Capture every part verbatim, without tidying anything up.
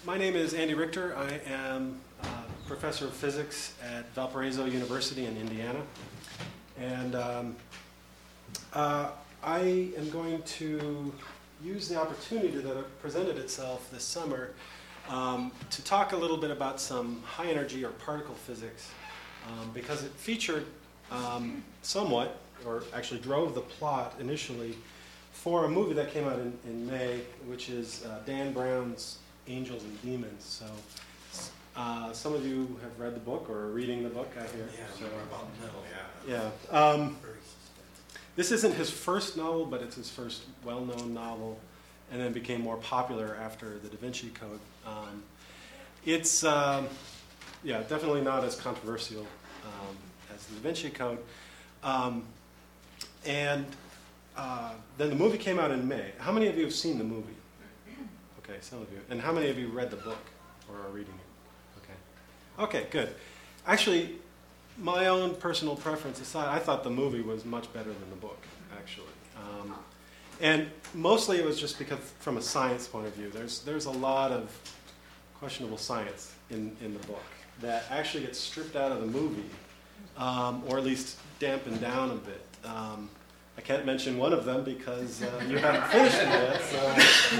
my name is Andy Richter. I am a professor of physics at Valparaiso University in Indiana. And um, uh, I am going to use the opportunity that presented itself this summer um, to talk a little bit about some high energy or particle physics um, because it featured um, somewhat, or actually drove the plot initially, for a movie that came out in, in May, which is uh, Dan Brown's Angels and Demons. So uh, some of you have read the book or are reading the book, I hear. Yeah, so, about metal, yeah. Yeah. Um, this isn't his first novel, but it's his first well-known novel, and then became more popular after the Da Vinci Code. Um, it's, um, yeah, definitely not as controversial um, as the Da Vinci Code. Um, and uh, then the movie came out in May. How many of you have seen the movie? Okay, some of you. And how many of you read the book or are reading it? Okay. Okay, good. Actually, my own personal preference aside, I thought the movie was much better than the book, actually. Um, and mostly it was just because, from a science point of view, there's there's a lot of questionable science in, in the book that actually gets stripped out of the movie, um, or at least dampened down a bit. Um, I can't mention one of them because uh, you haven't finished it yet. So,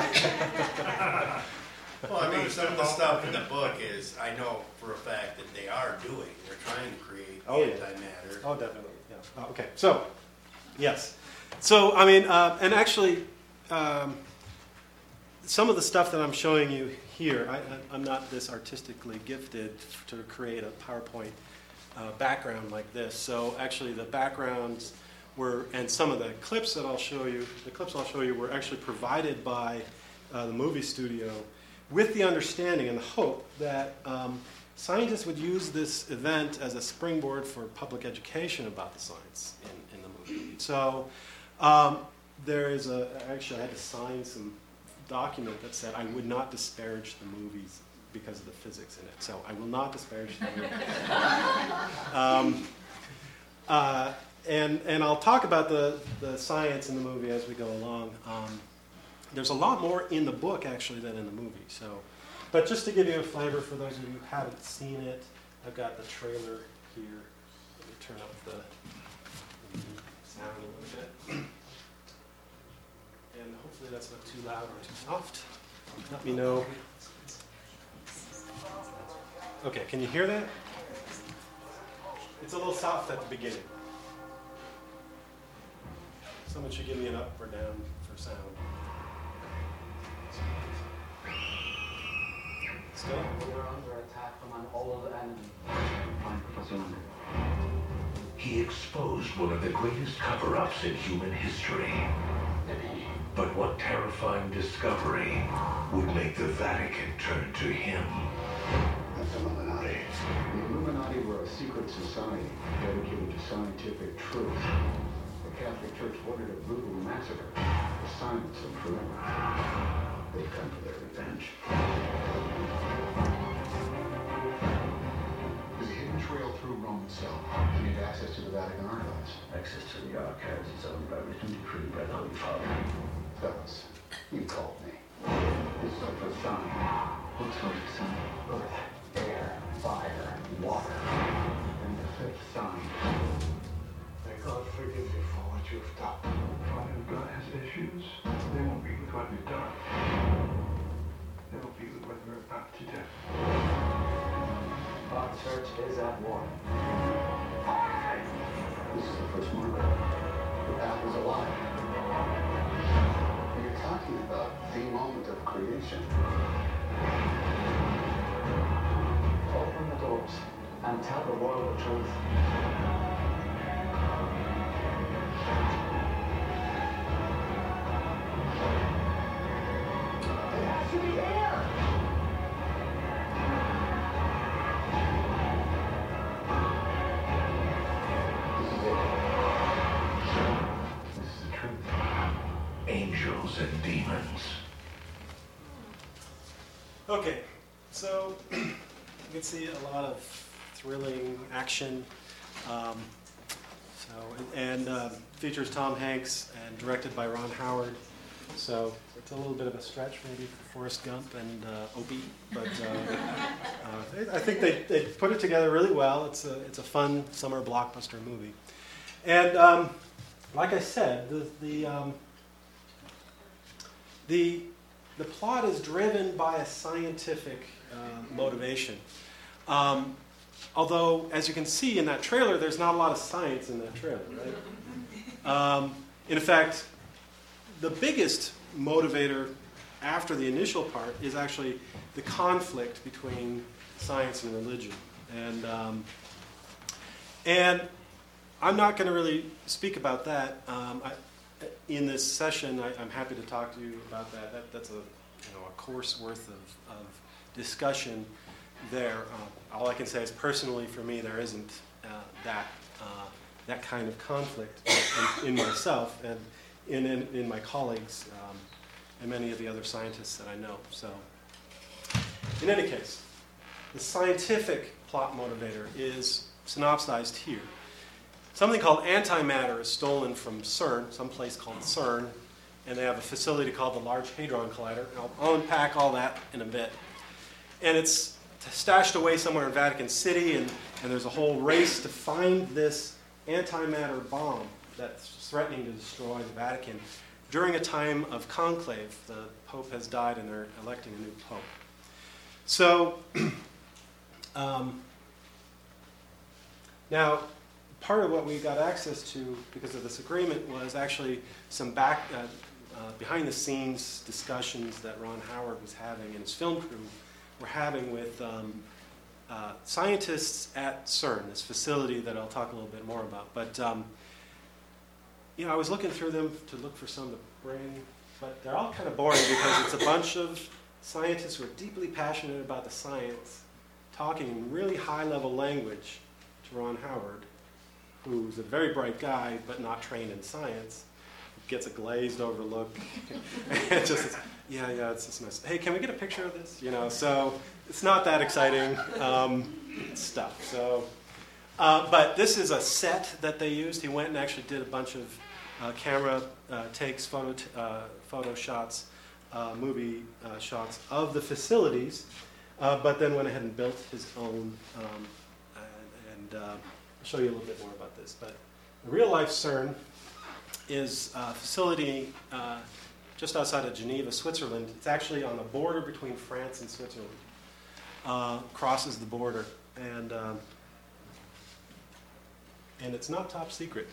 uh, well, I mean, some of the stuff in the book is, I know for a fact that they are doing. They're trying to create oh, antimatter. Yeah. Oh, definitely. Yeah. Oh, okay. So, yes. So, I mean, uh, and actually, um, some of the stuff that I'm showing you here, I, I'm not this artistically gifted to create a PowerPoint uh, background like this. So, actually, the backgrounds were, and some of the clips that I'll show you, the clips I'll show you were actually provided by uh, the movie studio with the understanding and the hope that um, scientists would use this event as a springboard for public education about the science in, in the movie. So um, there is a, actually I had to sign some document that said I would not disparage the movies because of the physics in it. So I will not disparage the movie. um, uh, And, and I'll talk about the, the science in the movie as we go along. Um, there's a lot more in the book, actually, than in the movie. So, but just to give you a flavor for those of you who haven't seen it, I've got the trailer here. Let me turn up the, the sound a little bit. And hopefully that's not too loud or too soft. Let me know. Okay, can you hear that? It's a little soft at the beginning. Someone should give me an up or down for sound. Still? We're under attack from an old enemy. I'm Professor Unger. He exposed one of the greatest cover-ups in human history. But what terrifying discovery would make the Vatican turn to him? That's the Illuminati. The Illuminati were a secret society dedicated to scientific truth. The Catholic Church ordered a brutal massacre to silence them forever. They've come for their revenge. There's a hidden trail through Rome itself. You need access to the Vatican archives. Access to the archives is owned by written decree by the Holy Father. Fellas, you called me. This is the first sign. What sort of sign? Earth, air, fire, water. And the fifth sign. May God forgive you for what you've done. If God has issues, they won't be with what we've done. They will be with what we're about to do. Our church is at war. This is the first marker. The path is alive. You're talking about the moment of creation. Open the doors and tell the world the truth. It has to be air! This is it. This is the truth. Angels and demons. Okay, so you can see a lot of thrilling action. Um, so and uh, features Tom Hanks and directed by Ron Howard. So it's a little bit of a stretch maybe for Forrest Gump and uh, Opie, but uh, uh, I think they, they put it together really well. It's a, it's a fun summer blockbuster movie. And um, like I said, the, the, um, the, the plot is driven by a scientific uh, motivation. Um, although, as you can see in that trailer, there's not a lot of science in that trailer, right? Um, in fact, the biggest motivator after the initial part is actually the conflict between science and religion. And, um, and I'm not going to really speak about that. Um, I, in this session, I, I'm happy to talk to you about that. that that's a, you know, a course worth of, of discussion there. Uh, all I can say is personally for me, there isn't uh, that, uh, that kind of conflict in, in myself and in, in, in my colleagues um, and many of the other scientists that I know. So, in any case, the scientific plot motivator is synopsized here. Something called antimatter is stolen from CERN, some place called CERN, and they have a facility called the Large Hadron Collider. I'll, I'll unpack all that in a bit. And it's stashed away somewhere in Vatican City, and, and there's a whole race to find this antimatter bomb that's threatening to destroy the Vatican during a time of conclave. The Pope has died, and they're electing a new Pope. So, um, now, part of what we got access to because of this agreement was actually some back, uh, uh, behind-the-scenes discussions that Ron Howard was having and his film crew were having with um, uh, scientists at CERN, this facility that I'll talk a little bit more about. But um, you know, I was looking through them to look for some to bring, but they're all kind of boring because it's a bunch of scientists who are deeply passionate about the science, talking in really high-level language to Ron Howard, who's a very bright guy, but not trained in science, gets a glazed over look. And just, yeah, yeah, it's just nice. Hey, can we get a picture of this? You know, so it's not that exciting um, stuff. So, uh, but this is a set that they used. He went and actually did a bunch of uh, camera uh, takes, photo, t- uh, photo shots, uh, movie uh, shots of the facilities, uh, but then went ahead and built his own. Um, and and uh, I'll show you a little bit more about this. But the real-life CERN is a facility uh, just outside of Geneva, Switzerland. It's actually on the border between France and Switzerland. Uh, crosses the border, and um, and it's not top secret.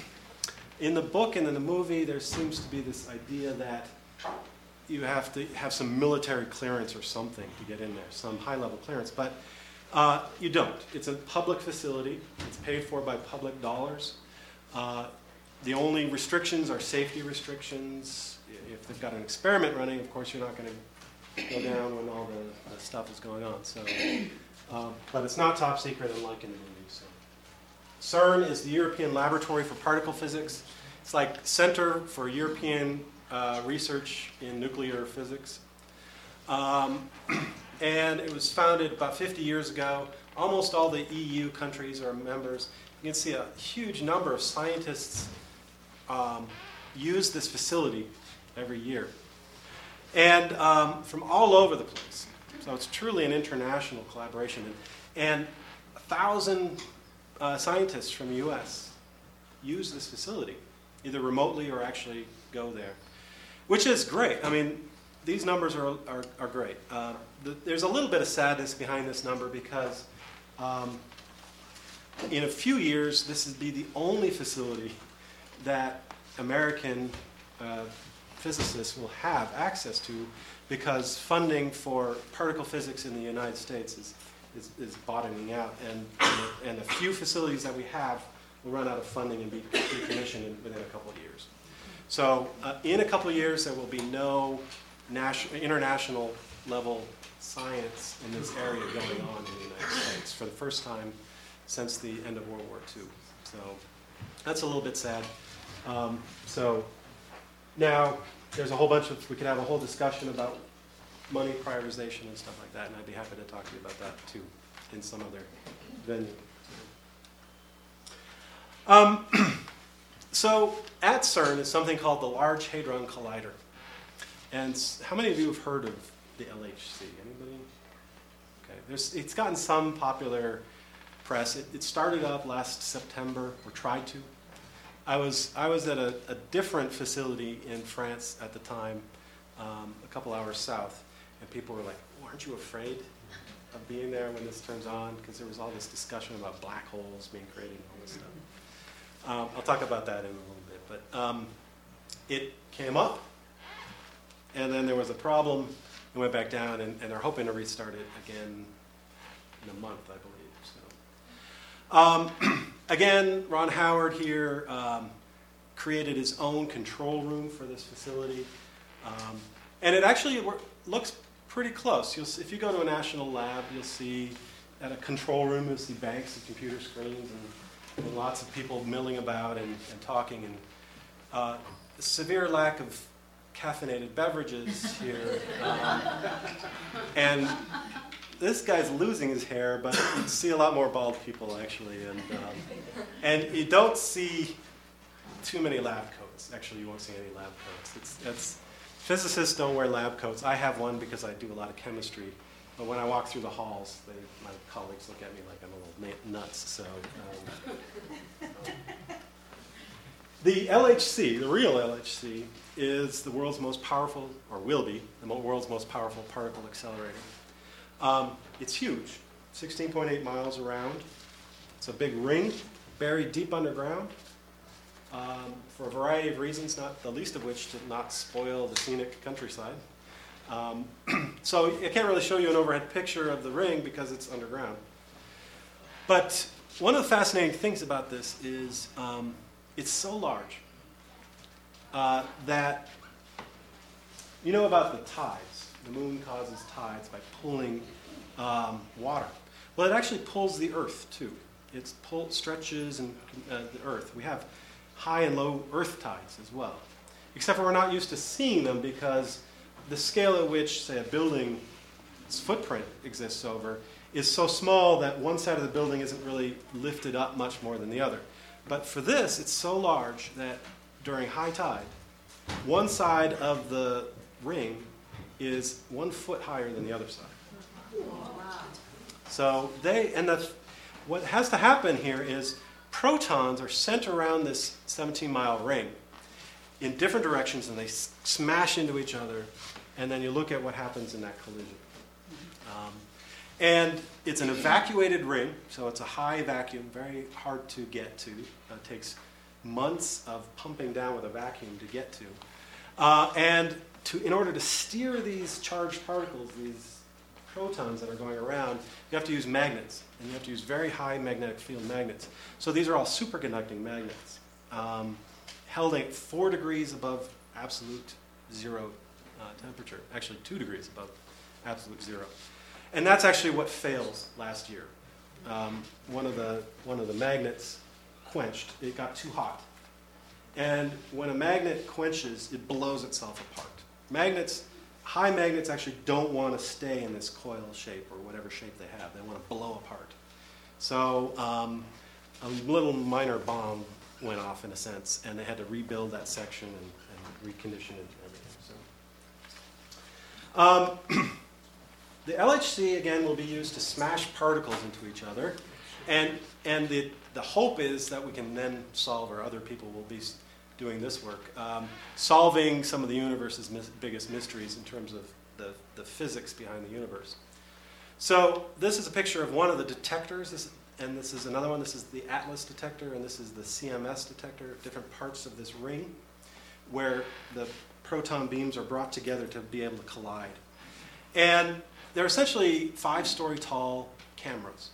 In the book and in the movie, there seems to be this idea that you have to have some military clearance or something to get in there, some high-level clearance, but uh, you don't. It's a public facility. It's paid for by public dollars. Uh, The only restrictions are safety restrictions. If they've got an experiment running, of course, you're not going to go down when all the, the stuff is going on. So, uh, but it's not top secret, unlike in the movie. So. CERN is the European Laboratory for Particle Physics. It's like Center for European uh, Research in Nuclear Physics. Um, and it was founded about fifty years ago. Almost all the E U countries are members. You can see a huge number of scientists Um, use this facility every year. And um, from all over the place. So it's truly an international collaboration. And, and a thousand uh, scientists from the U S use this facility, either remotely or actually go there, which is great. I mean, these numbers are, are, are great. Uh, the, there's a little bit of sadness behind this number because um, in a few years, this will be the only facility that American uh, physicists will have access to because funding for particle physics in the United States is, is, is bottoming out. And, and the few facilities that we have will run out of funding and be decommissioned in, within a couple of years. So uh, in a couple of years, there will be no national, international level science in this area going on in the United States for the first time since the end of World War Two. So that's a little bit sad. Um, so now there's a whole bunch of, we could have a whole discussion about money prioritization and stuff like that, and I'd be happy to talk to you about that too in some other venue. Um, so at CERN is something called the Large Hadron Collider. And s- how many of you have heard of the L H C? Anybody? Okay, there's, it's gotten some popular press. It, it started up last September, or tried to. I was I was at a, a different facility in France at the time, um, a couple hours south, and people were like, oh, aren't you afraid of being there when this turns on? Because there was all this discussion about black holes being created and all this stuff. Um, I'll talk about that in a little bit. But um, it came up, and then there was a problem. It went back down, and, and they're hoping to restart it again in a month, I believe. So, um, again, Ron Howard here um, created his own control room for this facility, um, and it actually wor- looks pretty close. You'll see, if you go to a national lab, you'll see at a control room, you'll see banks of computer screens and, and lots of people milling about and, and talking, and uh, severe lack of caffeinated beverages here. Um, and this guy's losing his hair, but you see a lot more bald people, actually. And, um, and you don't see too many lab coats. Actually, you won't see any lab coats. It's, it's, physicists don't wear lab coats. I have one because I do a lot of chemistry. But when I walk through the halls, they, my colleagues look at me like I'm a little na- nuts. So. Um, The L H C, the real L H C, is the world's most powerful, or will be, the mo- world's most powerful particle accelerator. Um, it's huge, sixteen point eight miles around. It's a big ring buried deep underground um, for a variety of reasons, not the least of which to not spoil the scenic countryside. Um, so I can't really show you an overhead picture of the ring because it's underground. But one of the fascinating things about this is um, it's so large uh, that, you know about the tides. The moon causes tides by pulling um, water. Well, it actually pulls the earth, too. It pull, stretches and uh, the earth. We have high and low earth tides as well. Except for we're not used to seeing them because the scale at which, say, a building's footprint exists over is so small that one side of the building isn't really lifted up much more than the other. But for this, it's so large that during high tide, one side of the ring is one foot higher than the other side. So they, and the, what has to happen here is protons are sent around this seventeen mile ring in different directions, and they s- smash into each other, and then you look at what happens in that collision. Um, And it's an evacuated ring, so it's a high vacuum, very hard to get to. Uh, it takes months of pumping down with a vacuum to get to. Uh, and to, in order to steer these charged particles, these protons that are going around, you have to use magnets, and you have to use very high magnetic field magnets. So these are all superconducting magnets, um, held at four degrees above absolute zero uh, temperature, actually two degrees above absolute zero. And that's actually what failed last year. Um, one of the one of the magnets quenched. It got too hot. And when a magnet quenches, it blows itself apart. Magnets, high magnets actually don't want to stay in this coil shape or whatever shape they have. They want to blow apart. So um, a little minor bomb went off in a sense, and they had to rebuild that section and, and recondition it and everything. So. Um, The L H C, again, will be used to smash particles into each other. And, and the, the hope is that we can then solve, or other people will be doing this work, um, solving some of the universe's mis- biggest mysteries in terms of the, the physics behind the universe. So this is a picture of one of the detectors, this, and this is another one. This is the ATLAS detector, and this is the C M S detector, different parts of this ring where the proton beams are brought together to be able to collide. And they're essentially five-story tall cameras,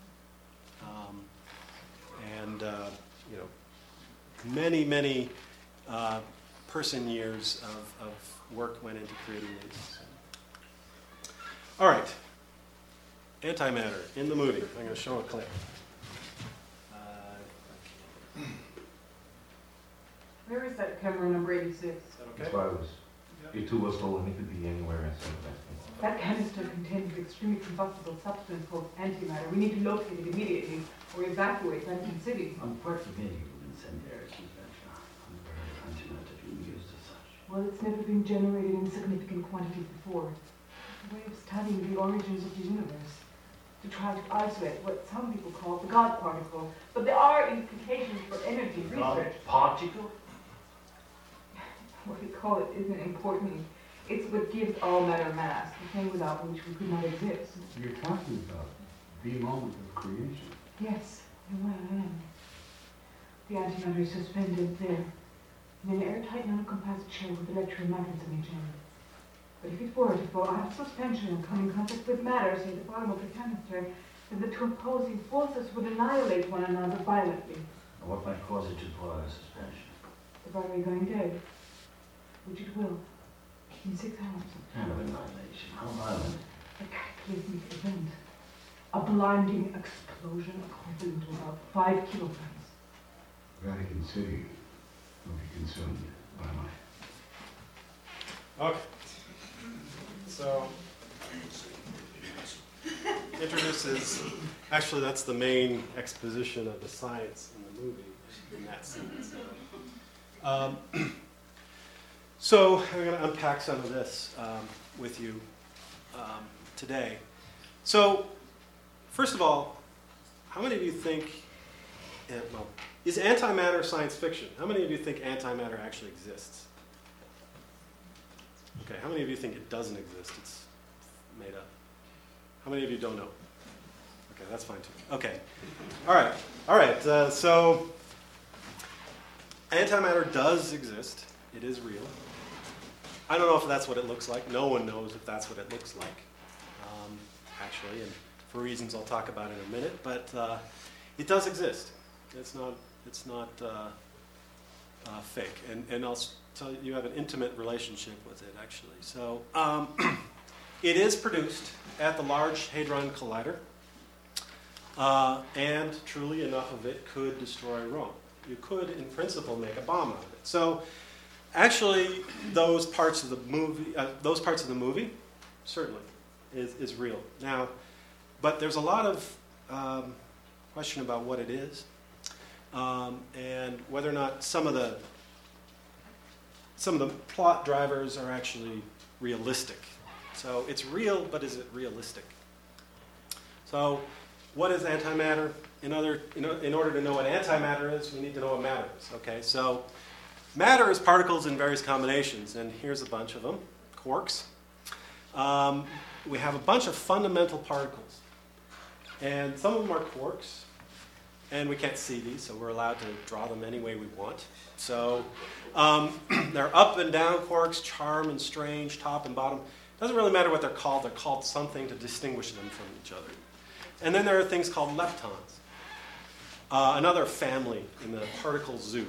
um, and uh, you know, many, many uh, person years of, of work went into creating these. All right, antimatter in the movie. I'm going to show a clip. Uh, Where is that camera number eighty-six? is that okay? That's why I was, you two was told me to be anywhere instead of that. That canister contains an extremely combustible substance called antimatter. We need to locate it immediately or evacuate Vatican City. I'm quite familiar with incendiaries, Miss Bertrand. I'm aware of antimatter being used as such. Well, it's never been generated in significant quantities before. It's a way of studying the origins of the universe, to try to isolate what some people call the God particle. But there are implications for energy research. Particle? What we call it isn't important. It's what gives all matter mass, the thing without which we could not exist. You're talking about the moment of creation. Yes, in what I am. The antimatter is suspended there, in an airtight non-compact shell with electromagnetism in it. But if it were to fall out of suspension and come in contact with matter, say the bottom of the canister, then the two opposing forces would annihilate one another violently. And what might cause it to fall out of suspension? The battery going dead, which it will, in six hours. What kind of annihilation? How violent? A cataclysmic event. A blinding explosion equivalent to about five kilograms. Vatican City will be consumed by my... Okay. So, introduces, actually that's the main exposition of the science in the movie, in that scene. So, um, so I'm going to unpack some of this um, with you um, today. So, first of all, how many of you think, uh, well, is antimatter science fiction? How many of you think antimatter actually exists? Okay, how many of you think it doesn't exist? It's made up. How many of you don't know? Okay, that's fine too. Okay, all right, all right. Uh, so antimatter does exist. It is real. I don't know if that's what it looks like. No one knows if that's what it looks like, um, actually, and for reasons I'll talk about in a minute. But uh, it does exist. It's not. It's not uh, uh, fake, and and I'll. So you have an intimate relationship with it, actually. So um, it is produced at the Large Hadron Collider, uh, and truly enough of it could destroy Rome. You could, in principle, make a bomb out of it. So actually, those parts of the movie, uh, those parts of the movie, certainly, is, is real. Now, but there's a lot of um, question about what it is, um, and whether or not some of the Some of the plot drivers are actually realistic. So it's real, but is it realistic? So what is antimatter? In, other, in, in order to know what antimatter is, we need to know what matter is. Okay, so matter is particles in various combinations, and here's a bunch of them, quarks. Um, we have a bunch of fundamental particles, and some of them are quarks, and we can't see these, so we're allowed to draw them any way we want. So um, they're up and down quarks, charm and strange, top and bottom. Doesn't really matter what they're called. They're called something to distinguish them from each other. And then there are things called leptons, uh, another family in the particle zoo.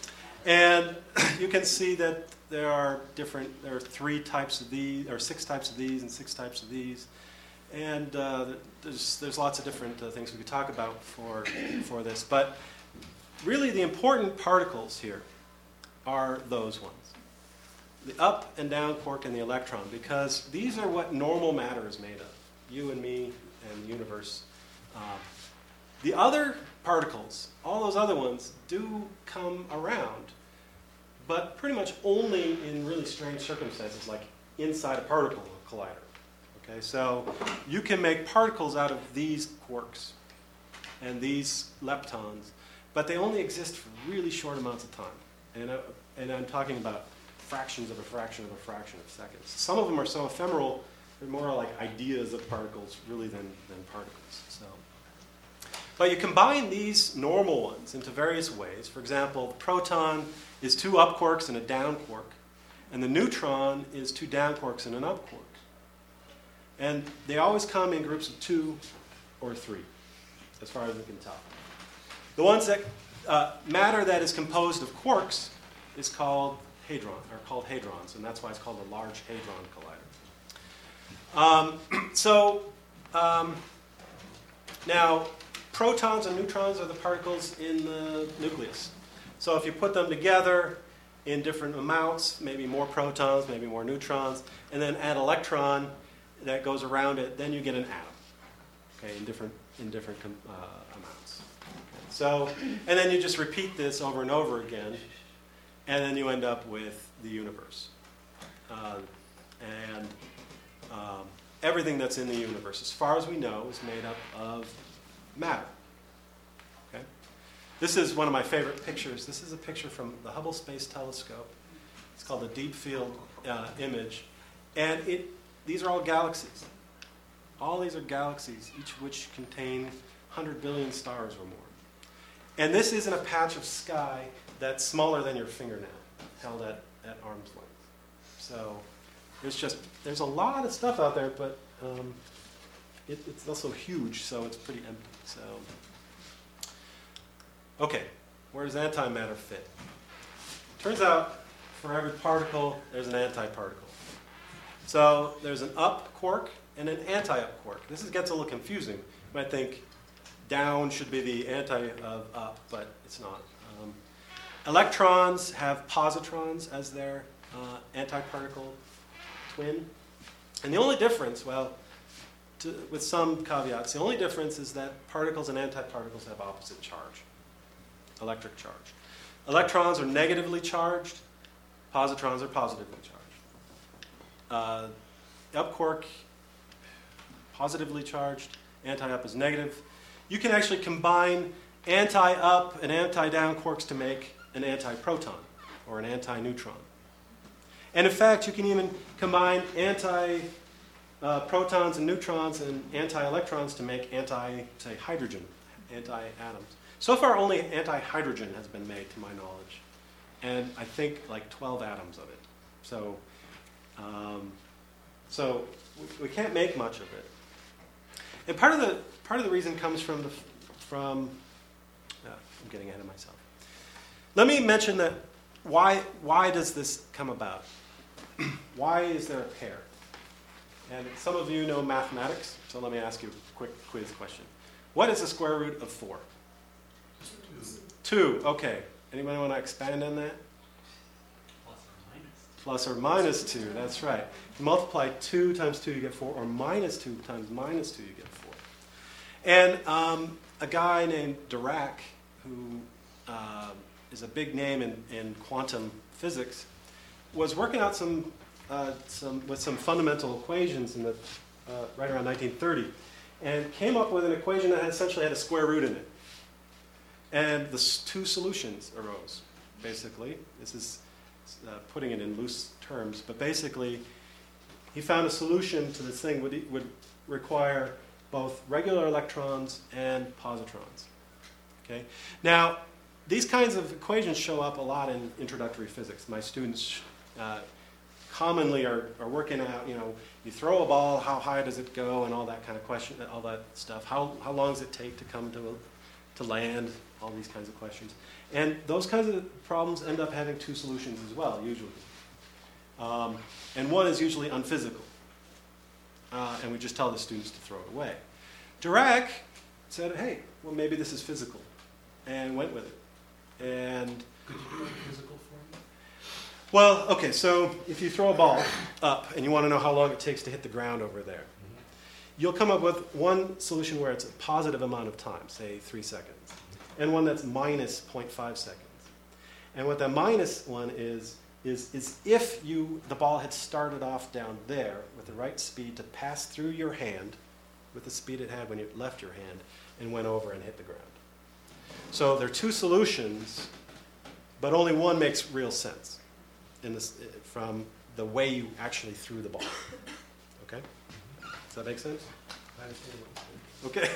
And you can see that there are different, there are three types of these, or six types of these and six types of these. And uh, there's, there's lots of different uh, things we could talk about for, for this. But really the important particles here are those ones. The up and down quark and the electron, because these are what normal matter is made of. You and me and the universe. Uh, the other particles, all those other ones, do come around, but pretty much only in really strange circumstances, like inside a particle collider. Okay, so you can make particles out of these quarks and these leptons, but they only exist for really short amounts of time. And, uh, and I'm talking about fractions of a fraction of a fraction of seconds. Some of them are so ephemeral, they're more like ideas of particles really than, than particles. So, but you combine these normal ones into various ways. For example, the proton is two up quarks and a down quark, and the neutron is two down quarks and an up quark. And they always come in groups of two or three, as far as we can tell. The ones that uh, matter that is composed of quarks is called hadron, or called hadrons, and that's why it's called the Large Hadron Collider. Um, so um, now, protons and neutrons are the particles in the nucleus. So if you put them together in different amounts, maybe more protons, maybe more neutrons, and then add electron that goes around it, then you get an atom, okay, in different in different uh, amounts. Okay. So, and then you just repeat this over and over again, and then you end up with the universe. Uh, and um, everything that's in the universe, as far as we know, is made up of matter. Okay? This is one of my favorite pictures. This is a picture from the Hubble Space Telescope. It's called the Deep Field uh, Image. And it, these are all galaxies. All these are galaxies, each of which contain one hundred billion stars or more. And this is in a patch of sky that's smaller than your fingernail, held at, at arm's length. So there's just, there's a lot of stuff out there, but um, it, it's also huge, so it's pretty empty. So, okay, where does antimatter fit? Turns out, for every particle, there's an antiparticle. So there's an up quark and an anti-up quark. This is, gets a little confusing. You might think down should be the anti of up, but it's not. Um, electrons have positrons as their uh, antiparticle twin. And the only difference, well, to, with some caveats, the only difference is that particles and antiparticles have opposite charge, electric charge. Electrons are negatively charged, positrons are positively charged. Uh, up quark, positively charged, anti-up is negative. You can actually combine anti-up and anti-down quarks to make an anti-proton or an anti-neutron. And in fact, you can even combine anti-protons and neutrons and anti-electrons to make anti, say, hydrogen, anti-atoms. So far, only anti-hydrogen has been made, to my knowledge, and I think like twelve atoms of it. So, um, so we, we can't make much of it. And part of the part of the reason comes from the from. Uh, I'm getting ahead of myself. Let me mention that why why does this come about? Why is there a pair? And some of you know mathematics, so let me ask you a quick quiz question. What is the square root of four? Two. Two. Okay. Anybody want to expand on that? Plus or minus two, that's right. You multiply two times two, you get four, or minus two times minus two, you get four. And um, a guy named Dirac, who uh, is a big name in, in quantum physics, was working out some, uh, some with some fundamental equations in the, uh, right around nineteen thirty, and came up with an equation that essentially had a square root in it. And the two solutions arose, basically. This is Uh, putting it in loose terms, but basically he found a solution to this thing would would require both regular electrons and positrons. Okay. Now, these kinds of equations show up a lot in introductory physics. My students uh, commonly are, are working out, you know, you throw a ball, how high does it go, and all that kind of question, all that stuff. How how long does it take to come to a, to land? All these kinds of questions. And those kinds of problems end up having two solutions as well, usually. Um, and one is usually unphysical. Uh, and we just tell the students to throw it away. Dirac said, hey, well, maybe this is physical, and went with it. And could you do it physical for me? Well, okay, so if you throw a ball up and you want to know how long it takes to hit the ground over there, mm-hmm. you'll come up with one solution where it's a positive amount of time, say three seconds. And one that's minus zero point five seconds. And what that minus one is, is, is if you the ball had started off down there with the right speed to pass through your hand, with the speed it had when you left your hand, and went over and hit the ground. So there are two solutions, but only one makes real sense in this, from the way you actually threw the ball. Okay? Does that make sense? Okay.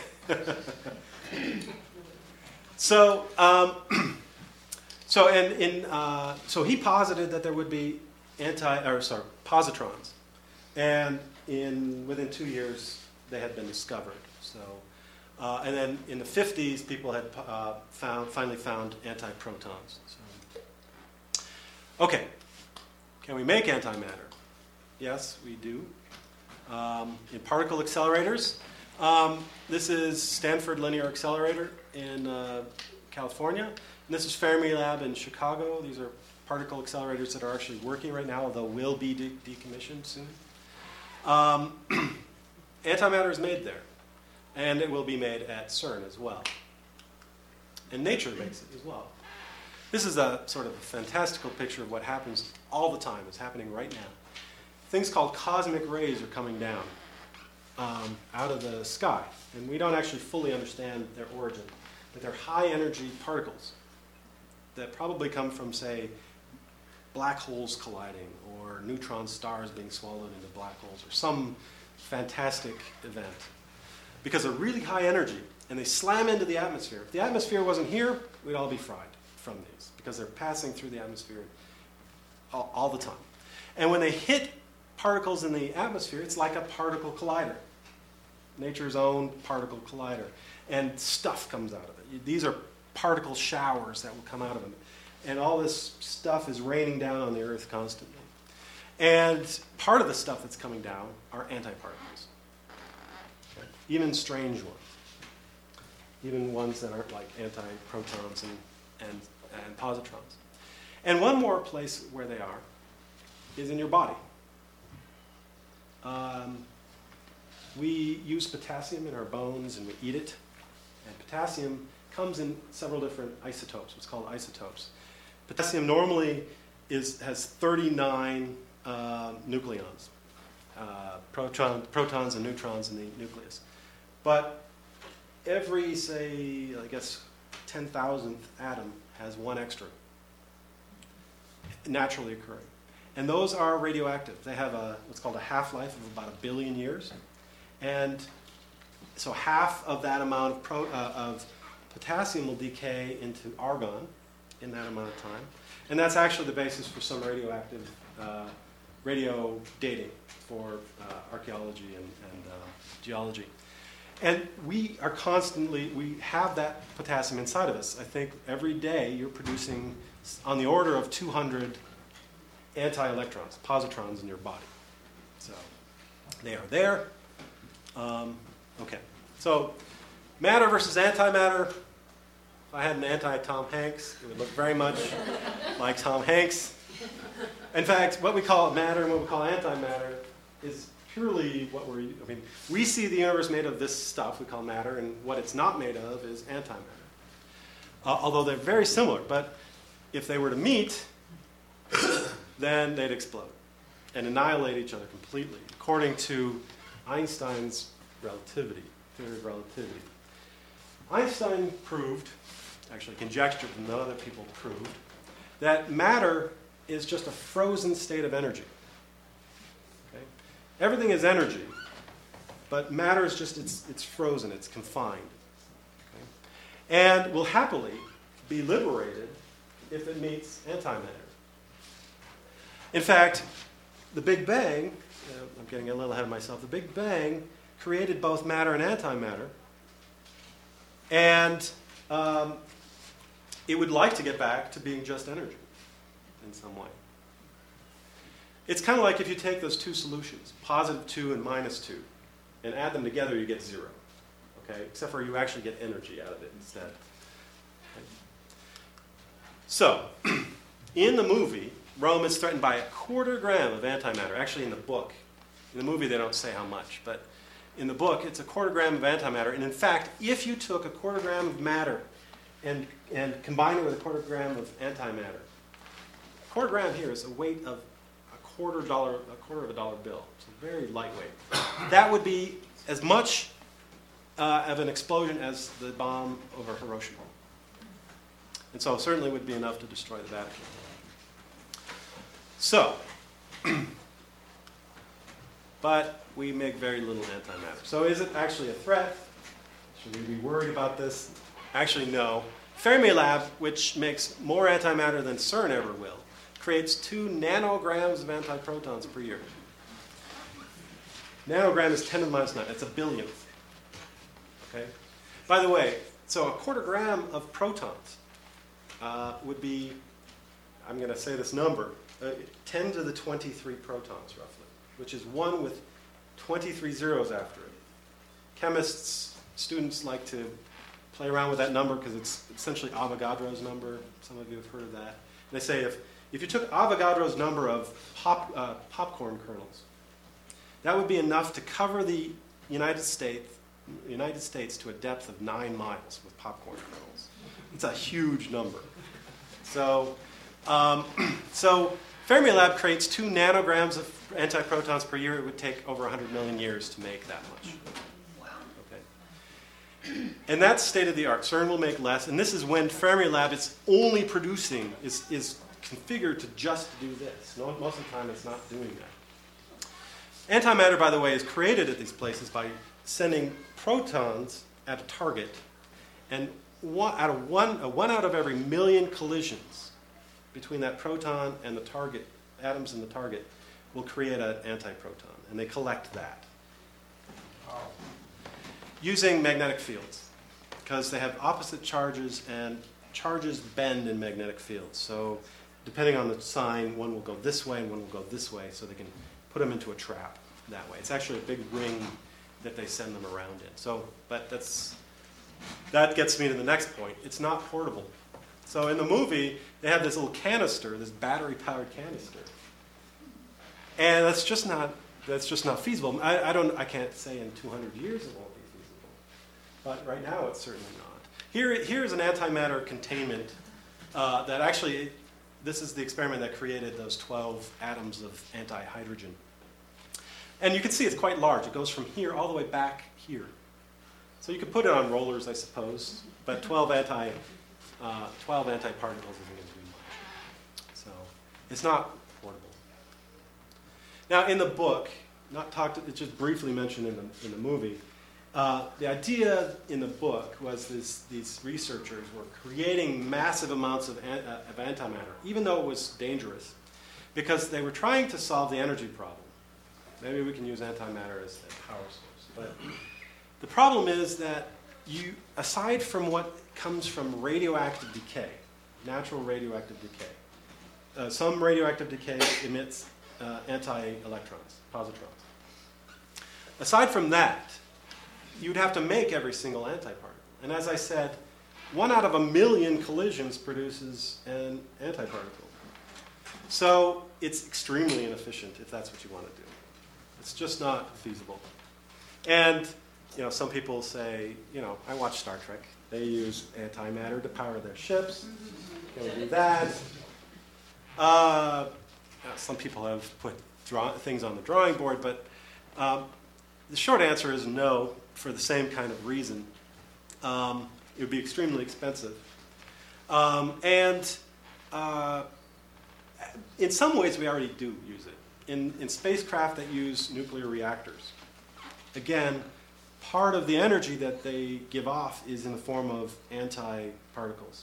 So, um, so and in uh, so he posited that there would be anti or sorry positrons, and in within two years they had been discovered. So, uh, and then in the fifties, people had uh, found finally found antiprotons. So, okay, can we make antimatter? Yes, we do. Um, in particle accelerators. Um, this is Stanford Linear Accelerator in uh, California. And this is Fermilab in Chicago. These are particle accelerators that are actually working right now, although will be de- decommissioned soon. Um, antimatter is made there. And it will be made at CERN as well. And nature makes it as well. This is a sort of a fantastical picture of what happens all the time. It's happening right now. things called cosmic rays are coming down um, out of the sky. And we don't actually fully understand their origin, but they're high-energy particles that probably come from, say, black holes colliding or neutron stars being swallowed into black holes or some fantastic event. Because they're really high energy, and they slam into the atmosphere. If the atmosphere wasn't here, we'd all be fried from these, because they're passing through the atmosphere all, all the time. And when they hit particles in the atmosphere, it's like a particle collider, nature's own particle collider. And stuff comes out of it. These are particle showers that will come out of them. And all this stuff is raining down on the Earth constantly. And part of the stuff that's coming down are antiparticles. Okay? Even strange ones. Even ones that aren't like antiprotons and, and, and positrons. And one more place where they are is in your body. Um, we use potassium in our bones and we eat it. And potassium comes in several different isotopes, what's called isotopes. Potassium normally is, has thirty-nine uh, nucleons, uh, proton, protons and neutrons in the nucleus. But every, say, I guess, ten thousandth atom has one extra, naturally occurring. And those are radioactive. They have a, what's called a half-life of about a billion years. And so half of that amount of, pro, uh, of potassium will decay into argon in that amount of time. And that's actually the basis for some radioactive uh, radio dating for uh, archaeology and, and uh, geology. And we are constantly, we have that potassium inside of us. I think every day you're producing on the order of two hundred anti-electrons, positrons in your body. So they are there. Um, okay, so matter versus antimatter. If I had an anti-Tom Hanks, it would look very much like Tom Hanks. In fact, what we call matter and what we call antimatter is purely what we're, I mean, we see the universe made of this stuff we call matter, and what it's not made of is antimatter. Uh, although they're very similar, but if they were to meet, then they'd explode and annihilate each other completely, according to Einstein's relativity, theory of relativity. Einstein proved, actually conjectured and other people proved, that matter is just a frozen state of energy. Okay? Everything is energy, but matter is just, it's, it's frozen, it's confined. Okay? And will happily be liberated if it meets antimatter. In fact, the Big Bang, uh, I'm getting a little ahead of myself, the Big Bang created both matter and antimatter, and um, it would like to get back to being just energy in some way. It's kind of like if you take those two solutions, positive two and minus two, and add them together, you get zero. Okay? Except for you actually get energy out of it instead. Okay. So, in the movie, Rome is threatened by a quarter gram of antimatter. Actually, in the book. In the movie, they don't say how much, but in the book, it's a quarter gram of antimatter. And in fact, if you took a quarter gram of matter and, and combined it with a quarter gram of antimatter, a quarter gram here is a weight of a quarter dollar, a quarter of a dollar bill. So very lightweight. That would be as much uh, of an explosion as the bomb over Hiroshima. And so it certainly would be enough to destroy the Vatican. So, but we make very little antimatter. So is it actually a threat? Should we be worried about this? Actually, no. Fermilab, which makes more antimatter than CERN ever will, creates two nanograms of antiprotons per year. Nanogram is ten to the minus nine. That's a billionth. Okay? By the way, so a quarter gram of protons uh, would be, I'm going to say this number, uh, ten to the twenty-three protons, roughly, which is one with twenty-three zeros after it. Chemists, students like to play around with that number because it's essentially Avogadro's number. Some of you have heard of that. And they say if, if you took Avogadro's number of pop, uh, popcorn kernels, that would be enough to cover the United States, United States to a depth of nine miles with popcorn kernels. It's a huge number. So, um, so Fermilab creates two nanograms of antiprotons per year. It would take over one hundred million years to make that much. Okay. And that's state of the art. CERN will make less, and this is when Fermilab is only producing, is, is configured to just do this. No, most of the time it's not doing that. Antimatter, by the way, is created at these places by sending protons at a target, and one out of one, uh, one out of every million collisions between that proton and the target, atoms in the target, will create an antiproton, and they collect that using magnetic fields, because they have opposite charges, and charges bend in magnetic fields. So depending on the sign, one will go this way and one will go this way, so they can put them into a trap that way. It's actually a big ring that they send them around in. So, but that's that gets me to the next point. It's not portable. So in the movie, they have this little canister, this battery-powered canister, and that's just not that's just not feasible. I, I don't I can't say in two hundred years it won't be feasible, but right now it's certainly not. Here here's an antimatter containment uh, that actually this is the experiment that created those twelve atoms of antihydrogen, and you can see it's quite large. It goes from here all the way back here, so you could put it on rollers, I suppose, but twelve anti Uh, twelve antiparticles isn't going to do much. So it's not portable. Now in the book, not talked, it's just briefly mentioned in the, in the movie, uh, the idea in the book was this, these researchers were creating massive amounts of, an, uh, of antimatter, even though it was dangerous, because they were trying to solve the energy problem. Maybe we can use antimatter as a power source. But the problem is that you, aside from what comes from radioactive decay, natural radioactive decay. Uh, some radioactive decay emits uh, anti-electrons, positrons. Aside from that, you'd have to make every single antiparticle. And as I said, one out of a million collisions produces an antiparticle. So it's extremely inefficient if that's what you want to do. It's just not feasible. And you know, some people say, you know, I watch Star Trek. They use antimatter to power their ships. Can we do that? Uh, some people have put draw- things on the drawing board, but um, the short answer is no, for the same kind of reason. Um, it would be extremely expensive. Um, and uh, in some ways, we already do use it. In, in spacecraft that use nuclear reactors. Again, part of the energy that they give off is in the form of antiparticles.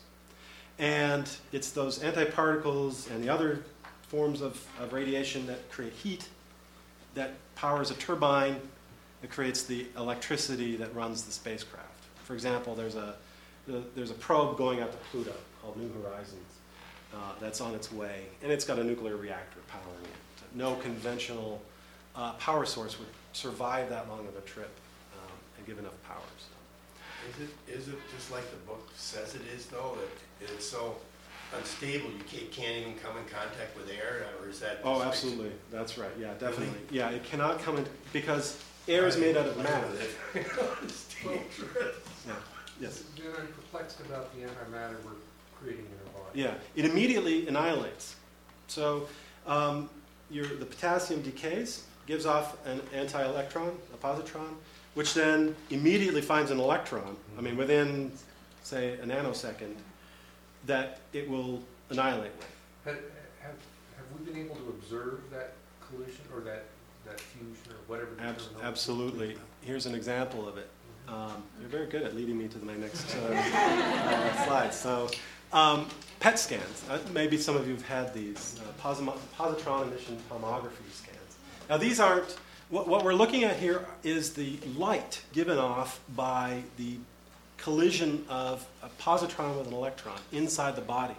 And it's those antiparticles and the other forms of, of radiation that create heat that powers a turbine that creates the electricity that runs the spacecraft. For example, there's a, there's a probe going out to Pluto called New Horizons uh, that's on its way, and it's got a nuclear reactor powering it. No conventional uh, power source would survive that long of a trip and give enough power. So. Is it is it just like the book says it is, though, that it's so unstable you can't, can't even come in contact with air, or is that? Oh, absolutely. That's right. Yeah, definitely. Really? Yeah, it cannot come in because air is made out of matter. It's dangerous. Yeah. Yes. Then I'm perplexed about the antimatter we're creating in our body. Yeah, it immediately annihilates. So um, your, the potassium decays, gives off an anti-electron, a positron, which then immediately finds an electron, I mean, within, say, a nanosecond, that it will annihilate with. Have, have, have we been able to observe that collision or that, that fusion or whatever? The Abs- absolutely. Here's an example of it. Um, you're very good at leading me to my next uh, uh, slide. So, um, P E T scans. Uh, maybe some of you have had these uh, posi- positron emission tomography scans. Now, these aren't. What, what we're looking at here is the light given off by the collision of a positron with an electron inside the body.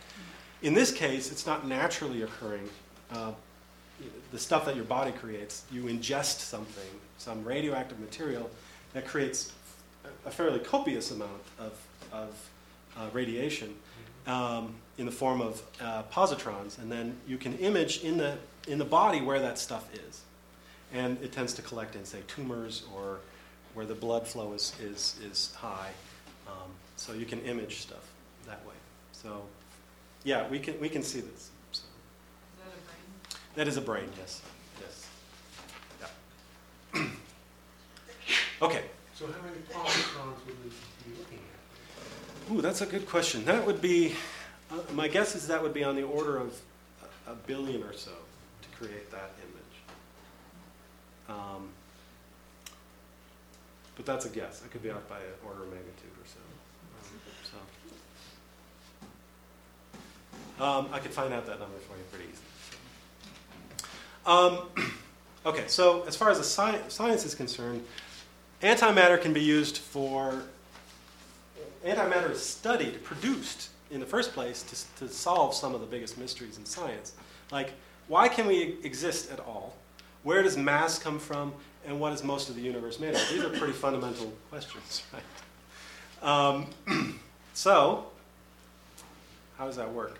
In this case, it's not naturally occurring. Uh, the stuff that your body creates, you ingest something, some radioactive material that creates a fairly copious amount of, of uh, radiation um, in the form of uh, positrons, and then you can image in the in the body where that stuff is. And it tends to collect in, say, tumors or where the blood flow is is, is high. Um, so you can image stuff that way. So, yeah, we can we can see this. So. Is that a That is a brain, yes. Yes. Yeah. Okay. So how many positrons would we be looking at? Ooh, that's a good question. That would be, uh, my guess is that would be on the order of a, a billion or so to create that image. Um, but that's a guess. I could be off by an order of magnitude or so. Um, so. Um, I could find out that number for you pretty easily. So. Um, okay, so as far as the sci- science is concerned, antimatter can be used for, antimatter is studied, produced in the first place to, to solve some of the biggest mysteries in science. Like, why can we exist at all? Where does mass come from? And what is most of the universe made of? These are pretty fundamental questions, right? Um, so, how does that work?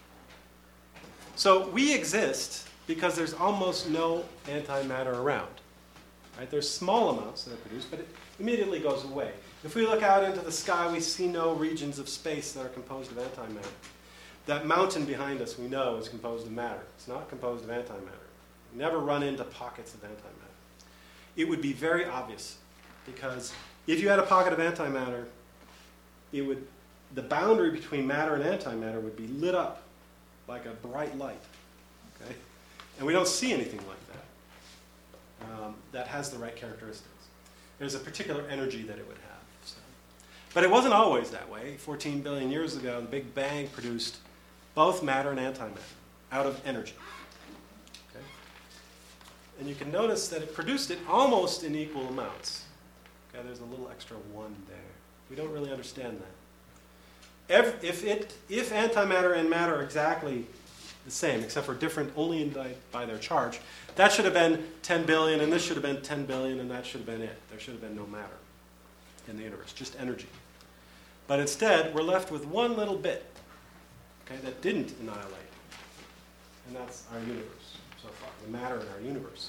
So we exist because there's almost no antimatter around. Right? There's small amounts that are produced, but it immediately goes away. If we look out into the sky, we see no regions of space that are composed of antimatter. That mountain behind us, we know, is composed of matter. It's not composed of antimatter. We never run into pockets of antimatter. It would be very obvious, because if you had a pocket of antimatter, it would, the boundary between matter and antimatter would be lit up like a bright light. Okay? And we don't see anything like that. Um, that has the right characteristics. There's a particular energy that it would have. So. But it wasn't always that way. fourteen billion years ago, the Big Bang produced both matter and antimatter out of energy. Okay? And you can notice that it produced it almost in equal amounts. Okay, there's a little extra one there. We don't really understand that. If, if, it, if antimatter and matter are exactly the same, except for different only in by, by their charge, that should have been ten billion, and this should have been ten billion, and that should have been it. There should have been no matter in the universe, just energy. But instead, we're left with one little bit, okay, that didn't annihilate. And that's our universe so far, the matter in our universe.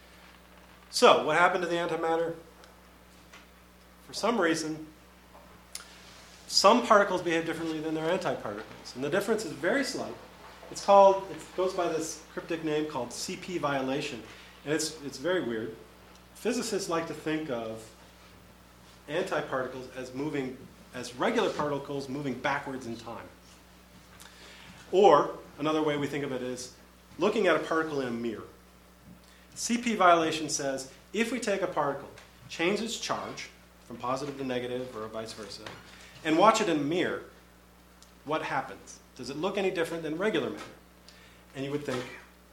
So, what happened to the antimatter? For some reason, some particles behave differently than their antiparticles. And the difference is very slight. It's called, it goes by this cryptic name called C P violation. And it's, it's very weird. Physicists like to think of antiparticles as moving, as regular particles moving backwards in time. Or, another way we think of it is looking at a particle in a mirror. C P violation says if we take a particle, change its charge from positive to negative or vice versa, and watch it in a mirror, what happens? Does it look any different than regular matter? And you would think,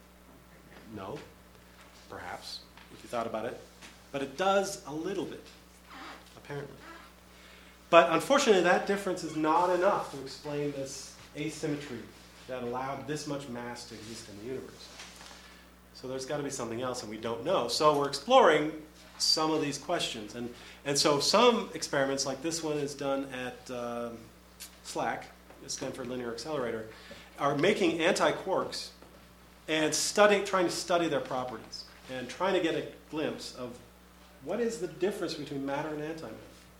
no, perhaps, if you thought about it. But it does a little bit, apparently. But unfortunately, that difference is not enough to explain this asymmetry that allowed this much mass to exist in the universe. So there's got to be something else, and we don't know. So we're exploring some of these questions. And, and so some experiments, like this one is done at um, SLAC, the Stanford Linear Accelerator, are making anti-quarks and studying, trying to study their properties and trying to get a glimpse of what is the difference between matter and antimatter.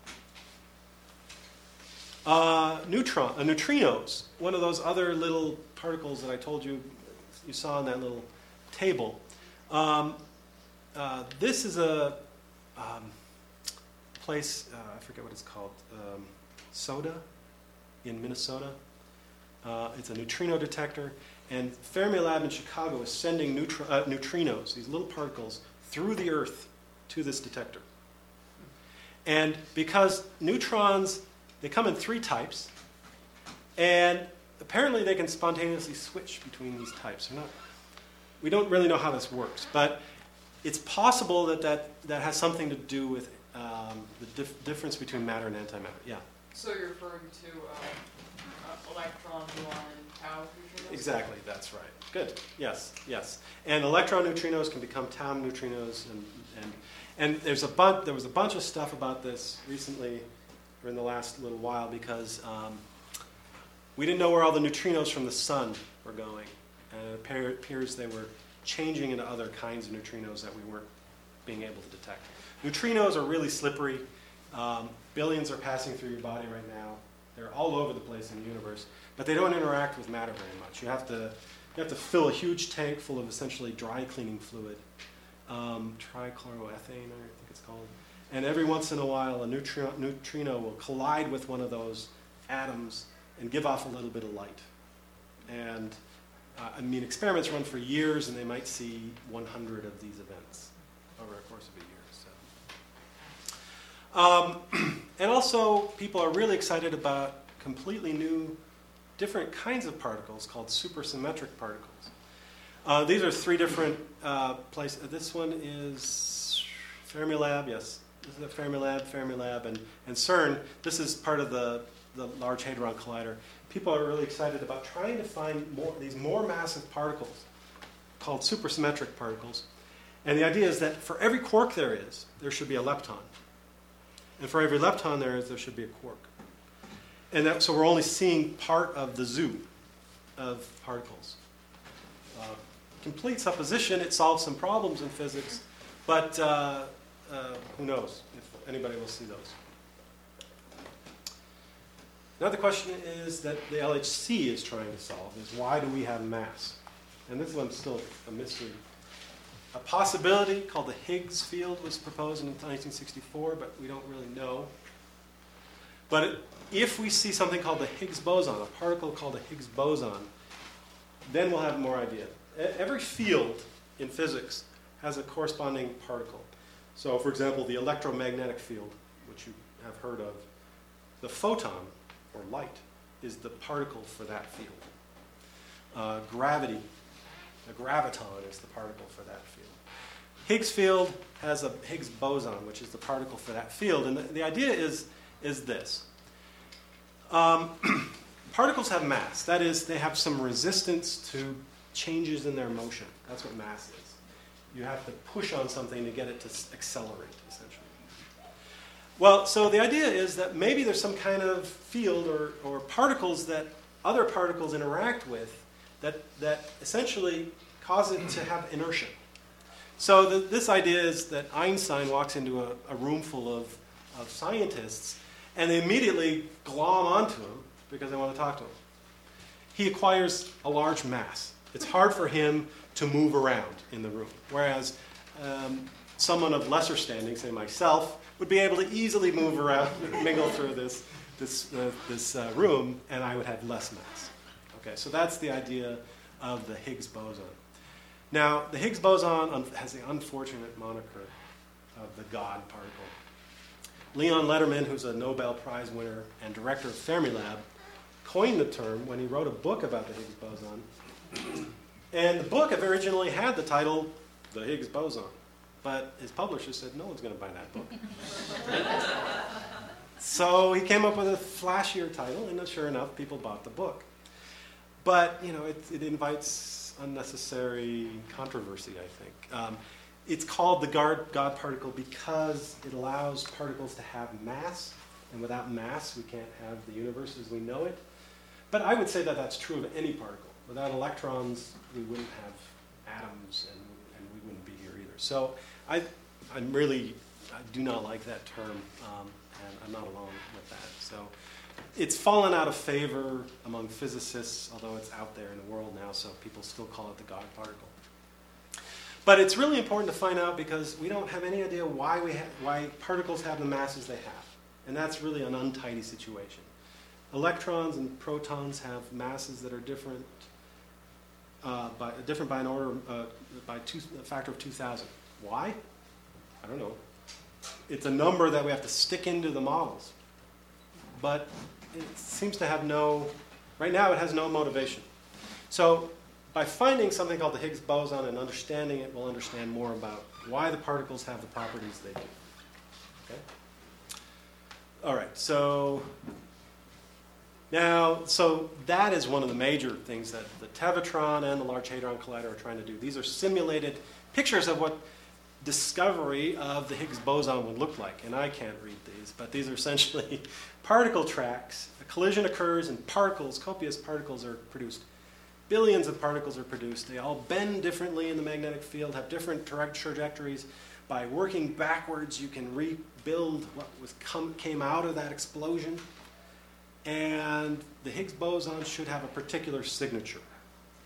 Uh, neutron, uh, neutrinos, one of those other little particles that I told you you saw in that little table. Um, uh, this is a um, place, uh, I forget what it's called, um, Soda in Minnesota. Uh, it's a neutrino detector, and Fermilab in Chicago is sending neutri- uh, neutrinos, these little particles, through the Earth to this detector. And because neutrons, they come in three types, and apparently they can spontaneously switch between these types. They're not, we don't really know how this works, but it's possible that that, that has something to do with um, the dif- difference between matter and antimatter. Yeah? So you're referring to um, uh, electron, muon, and tau neutrinos? Exactly, that's right. Good. Yes, yes. And electron neutrinos can become tau neutrinos, and and and there's a bunch. There was a bunch of stuff about this recently, or in the last little while, because um, we didn't know where all the neutrinos from the sun were going, and it appear, appears they were changing into other kinds of neutrinos that we weren't being able to detect. Neutrinos are really slippery. Um, billions are passing through your body right now. They're all over the place in the universe, but they don't interact with matter very much. You have to You have to fill a huge tank full of essentially dry cleaning fluid, um, trichloroethane, I think it's called. And every once in a while, a neutrino, neutrino will collide with one of those atoms and give off a little bit of light. And uh, I mean, experiments run for years, and they might see one hundred of these events over a course of a year. So, um, and also, people are really excited about completely new, different kinds of particles called supersymmetric particles. Uh, these are three different uh, places. This one is Fermilab, yes. This is a Fermilab, Fermilab, and, and CERN. This is part of the, the Large Hadron Collider. People are really excited about trying to find more, these more massive particles called supersymmetric particles. And the idea is that for every quark there is, there should be a lepton. And for every lepton there is, there should be a quark. And that, so we're only seeing part of the zoo of particles. Uh, complete supposition, it solves some problems in physics, but uh, uh, who knows if anybody will see those. Another question is that the L H C is trying to solve is why do we have mass? And this one's still a mystery. A possibility called the Higgs field was proposed in nineteen sixty-four, but we don't really know. But it, if we see something called the Higgs boson, a particle called a Higgs boson, then we'll have more idea. Every field in physics has a corresponding particle. So, for example, the electromagnetic field, which you have heard of, the photon, or light, is the particle for that field. Uh, gravity, the graviton is the particle for that field. Higgs field has a Higgs boson, which is the particle for that field. And the, the idea is, is this. Um, particles have mass. That is, they have some resistance to changes in their motion. That's what mass is. You have to push on something to get it to accelerate, essentially. Well, so the idea is that maybe there's some kind of field or, or particles that other particles interact with that, that essentially cause it to have inertia. So the, this idea is that Einstein walks into a, a room full of, of scientists, and they immediately glom onto him because they want to talk to him. He acquires a large mass. It's hard for him to move around in the room, whereas um, someone of lesser standing, say myself, would be able to easily move around, mingle through this, this, uh, this uh, room, and I would have less mass. Okay, so that's the idea of the Higgs boson. Now, the Higgs boson has the unfortunate moniker of the God particle. Leon Lederman, who's a Nobel Prize winner and director of Fermilab, coined the term when he wrote a book about the Higgs boson. And the book originally had the title, The Higgs Boson. But his publisher said, no one's going to buy that book. So he came up with a flashier title, and sure enough, people bought the book. But, you know, it, it invites unnecessary controversy, I think. Um, it's called the God, God particle because it allows particles to have mass, and without mass, we can't have the universe as we know it. But I would say that that's true of any particle. Without electrons, we wouldn't have atoms, and, and we wouldn't be here either. So I, I'm really, I do not like that term, um, and I'm not alone with that. So it's fallen out of favor among physicists, although it's out there in the world now, so people still call it the God particle. But it's really important to find out because we don't have any idea why we ha- why particles have the masses they have, and that's really an untidy situation. Electrons and protons have masses that are different, uh, by different by an order uh, by two, a factor of two thousand. Why? I don't know. It's a number that we have to stick into the models, but it seems to have no. Right now, it has no motivation. So, by finding something called the Higgs boson and understanding it, we'll understand more about why the particles have the properties they do. Okay. All right. So. Now, so that is one of the major things that the Tevatron and the Large Hadron Collider are trying to do. These are simulated pictures of what discovery of the Higgs boson would look like. And I can't read these, but these are essentially particle tracks. A collision occurs and particles, copious particles are produced. Billions of particles are produced. They all bend differently in the magnetic field, have different tra- trajectories. By working backwards, you can rebuild what was come, came out of that explosion. And the Higgs boson should have a particular signature.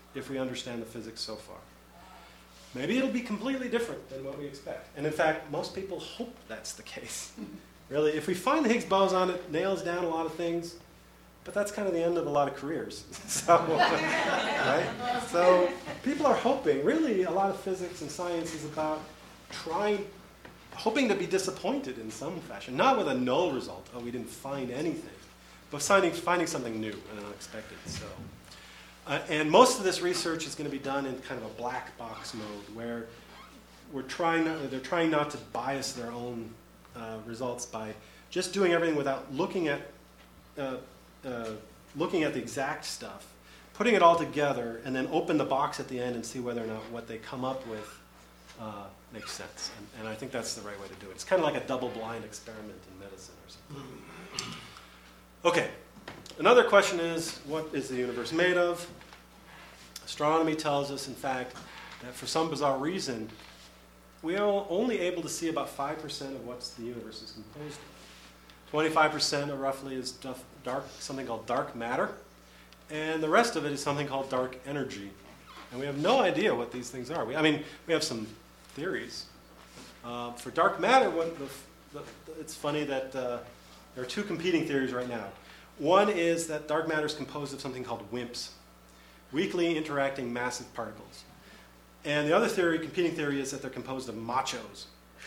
if we understand the physics so far. Maybe it'll be completely different than what we expect. And in fact, most people hope that's the case. Really, if we find the Higgs boson, it nails down a lot of things, but that's kind of the end of a lot of careers. so, right? So people are hoping, really a lot of physics and science is about trying, hoping to be disappointed in some fashion. Not with a null result, oh, we didn't find anything, but finding, finding something new and unexpected. So, uh, and most of this research is going to be done in kind of a black box mode, where we're trying not, they're trying not to bias their own uh, results by just doing everything without looking at uh, uh, looking at the exact stuff, putting it all together, and then open the box at the end and see whether or not what they come up with uh, makes sense. And, and I think that's the right way to do it. It's kind of like a double-blind experiment in medicine or something. Okay, another question is, what is the universe made of? Astronomy tells us, in fact, that for some bizarre reason, we are only able to see about five percent of what the universe is composed of. twenty-five percent, or roughly, is dark, something called dark matter, and the rest of it is something called dark energy. And we have no idea what these things are. We, I mean, we have some theories. Uh, for dark matter, what the, the, it's funny that uh, there are two competing theories right now. One is that dark matter is composed of something called WIMPs, weakly interacting massive particles. And the other theory, competing theory, is that they're composed of machos,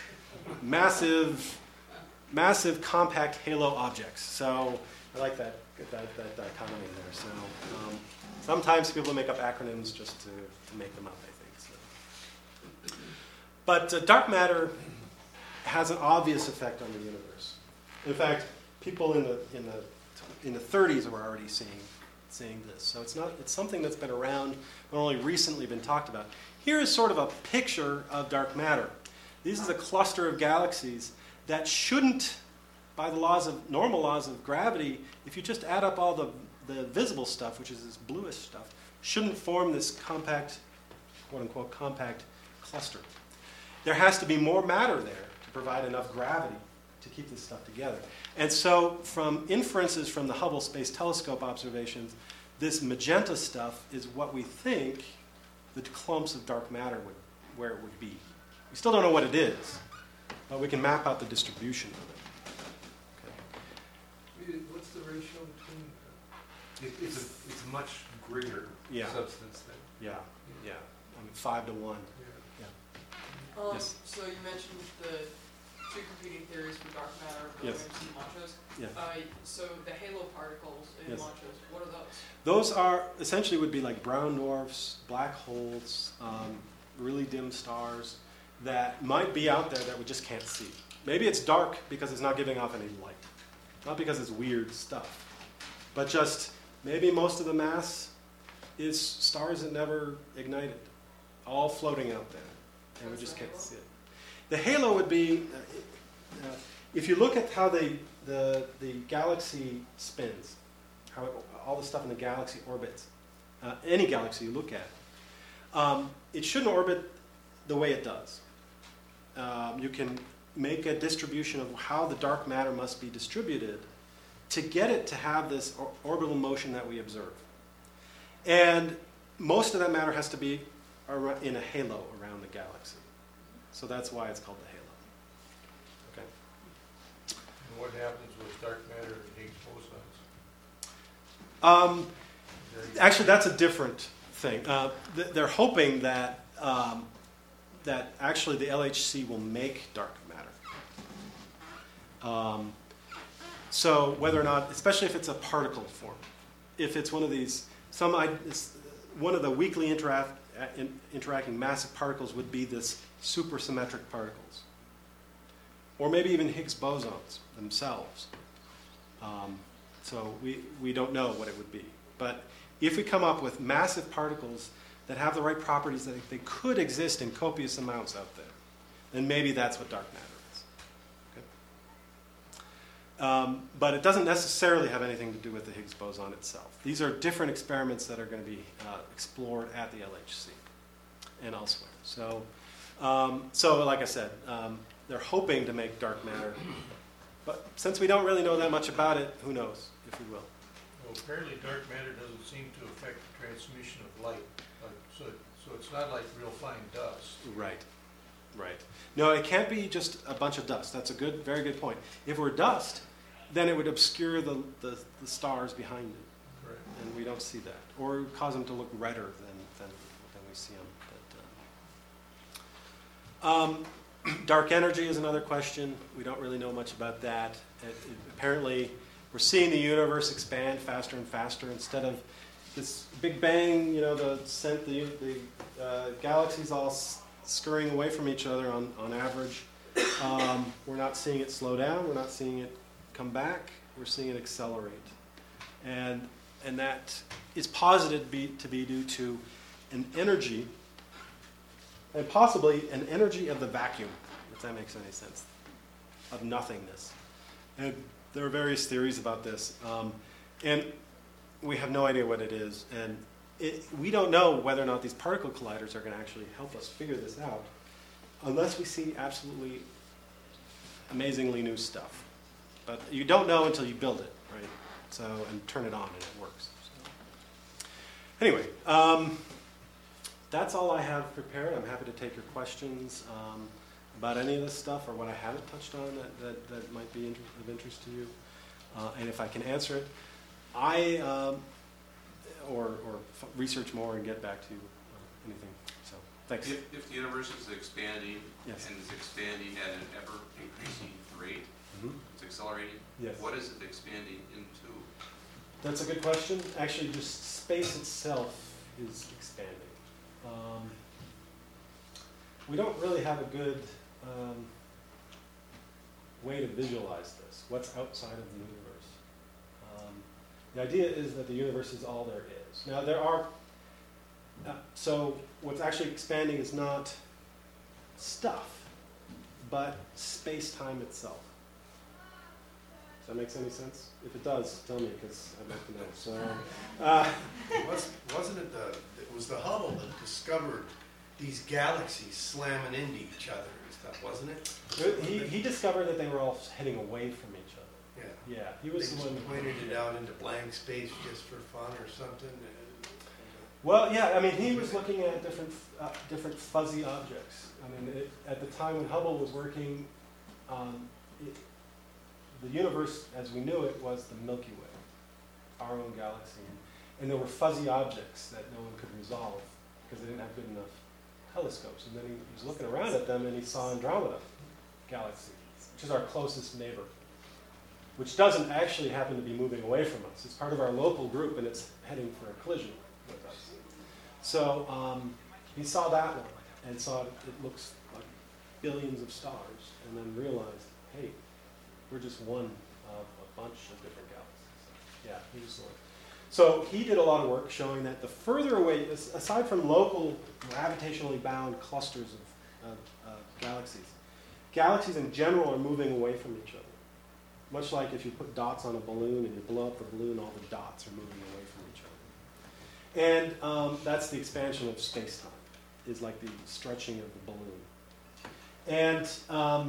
massive, massive compact halo objects. So I like that, that, that dichotomy there. So um, sometimes people make up acronyms just to, to make them up, I think. So. But uh, dark matter has an obvious effect on the universe. In fact, people in the in the in the thirties were already seeing seeing this. So it's not it's something that's been around, but only recently been talked about. Here is sort of a picture of dark matter. This is a cluster of galaxies that shouldn't, by the laws of normal laws of gravity, if you just add up all the, the visible stuff, which is this bluish stuff, shouldn't form this compact, quote unquote, compact cluster. There has to be more matter there to provide enough gravity to keep this stuff together. And so from inferences from the Hubble Space Telescope observations, this magenta stuff is what we think the clumps of dark matter would, where it would be. We still don't know what it is, but we can map out the distribution of it. Okay. What's the ratio between? It, it's a it's a much greater yeah. substance than. Yeah, yeah. I mean, five to one. Yeah. yeah. Um, yes. So you mentioned the two competing theories for dark matter, the yes. WIMPs and machos. Yeah. Uh, so the halo particles in yes. machos, what are those? Those are essentially would be like brown dwarfs, black holes, um, really dim stars that might be out there that we just can't see. Maybe it's dark because it's not giving off any light, not because it's weird stuff, but just maybe most of the mass is stars that never ignited, all floating out there, and we just can't see it. The halo would be, uh, uh, if you look at how they, the, the galaxy spins, how it, all the stuff in the galaxy orbits, uh, any galaxy you look at, um, it shouldn't orbit the way it does. Um, you can make a distribution of how the dark matter must be distributed to get it to have this or- orbital motion that we observe. And most of that matter has to be ar- in a halo around the galaxy. So that's why it's called the halo. Okay. And what happens with dark matter and Higgs bosons? Um, actually, that's a different thing. Uh, th- they're hoping that um, that actually the L H C will make dark matter. Um, so whether or not, especially if it's a particle form, if it's one of these, some I, one of the weakly interact, in, interacting massive particles would be this supersymmetric particles, or maybe even Higgs bosons themselves. Um, so we, we don't know what it would be. But if we come up with massive particles that have the right properties that they could exist in copious amounts out there, then maybe that's what dark matter is. Okay? Um, but it doesn't necessarily have anything to do with the Higgs boson itself. These are different experiments that are going to be uh, explored at the L H C and elsewhere. So, um, so like I said, um, they're hoping to make dark matter. But since we don't really know that much about it, who knows if we will. Well, Well, apparently dark matter doesn't seem to affect the transmission of light, like, so, so it's not like real fine dust. Right, right. No, it can't be just a bunch of dust. That's a good, very good point. If we're dust, then it would obscure the, the, the stars behind it. Correct. And we don't see that. Or cause them to look redder than, than, than we see them. But, um, um, dark energy is another question. We don't really know much about that. It, it, apparently, we're seeing the universe expand faster and faster. Instead of this Big Bang, you know, the, sent the, the uh, galaxies all s- scurrying away from each other on, on average. Um, we're not seeing it slow down. We're not seeing it come back. We're seeing it accelerate. And, and that is posited be, to be due to an energy, and possibly an energy of the vacuum, if that makes any sense, of nothingness. And there are various theories about this. Um, and we have no idea what it is. And it, we don't know whether or not these particle colliders are going to actually help us figure this out unless we see absolutely amazingly new stuff. But you don't know until you build it, right? So, and turn it on and it works. So. Anyway, um, that's all I have prepared. I'm happy to take your questions um, about any of this stuff or what I haven't touched on that, that, that might be inter- of interest to you. Uh, and if I can answer it, I, um, or, or f- research more and get back to you uh, anything. So, thanks. If, if the universe is expanding Yes. and is expanding at an ever-increasing rate, Mm-hmm. it's accelerating, Yes. what is it expanding into? That's a good question. Actually, just space itself is expanding. Um, we don't really have a good um, way to visualize this. What's outside of the universe? Um, the idea is that the universe is all there is. Now, there are... Uh, so what's actually expanding is not stuff, but space-time itself. Does that make any sense? If it does, tell me, because I'd like to know. So, uh, Was, wasn't it the, it was the Hubble that discovered these galaxies slamming into each other and stuff, wasn't it? he, he discovered that they were all heading away from each other. Yeah. Yeah, he was They the one. just pointed it out into blank space just for fun or something. Well, yeah, I mean, he was looking at different, uh, different fuzzy objects. I mean, it, at the time when Hubble was working, um, it, the universe as we knew it was the Milky Way, our own galaxy. And there were fuzzy objects that no one could resolve because they didn't have good enough telescopes. And then he, he was looking around at them and he saw Andromeda galaxy, which is our closest neighbor, which doesn't actually happen to be moving away from us. It's part of our local group and it's heading for a collision with us. So um, he saw that one and saw it, it looks like billions of stars and then realized, hey, we're just one of a bunch of different galaxies. Yeah, he was the one. So he did a lot of work showing that the further away, aside from local gravitationally bound clusters of, of uh, galaxies, galaxies in general are moving away from each other. Much like if you put dots on a balloon and you blow up the balloon, all the dots are moving away from each other. And um, that's the expansion of space-time, is like the stretching of the balloon. And um,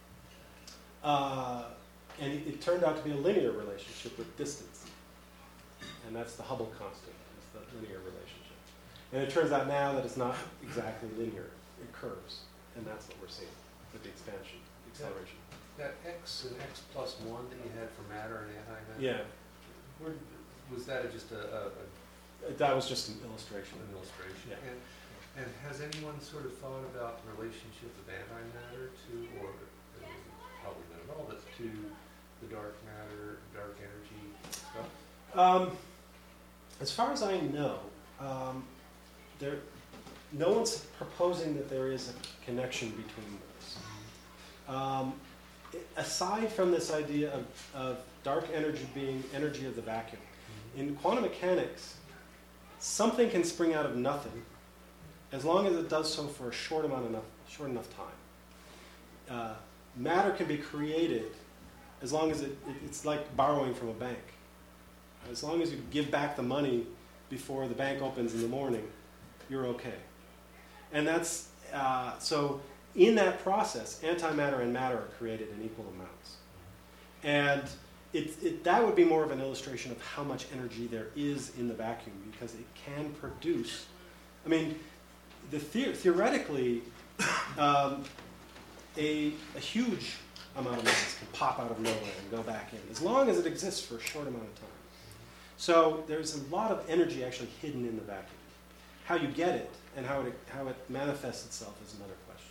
Uh, and it, it turned out to be a linear relationship with distance. And that's the Hubble constant, is the linear relationship. And it turns out now that it's not exactly linear. It curves. And that's what we're seeing with the expansion, acceleration. That, that X and X plus one that you had for matter and antimatter? Yeah. Where, was that just a, a, a... That was just an illustration. An illustration. Yeah. And, and has anyone sort of thought about the relationship of antimatter to, or probably not at all, but to the dark matter, dark energy stuff? Um, as far as I know, um, there, no one's proposing that there is a connection between those. Um, it, aside from this idea of, of dark energy being energy of the vacuum, in quantum mechanics, something can spring out of nothing as long as it does so for a short amount enough, short enough time. Uh, matter can be created as long as it, it, it's like borrowing from a bank. As long as you give back the money before the bank opens in the morning, you're okay. And that's, uh, so in that process, antimatter and matter are created in equal amounts. And it, it, that would be more of an illustration of how much energy there is in the vacuum, because it can produce, I mean, the, the theoretically, um, a, a huge amount of mass can pop out of nowhere and go back in, as long as it exists for a short amount of time. So there's a lot of energy actually hidden in the vacuum. How you get it and how it, how it manifests itself is another question.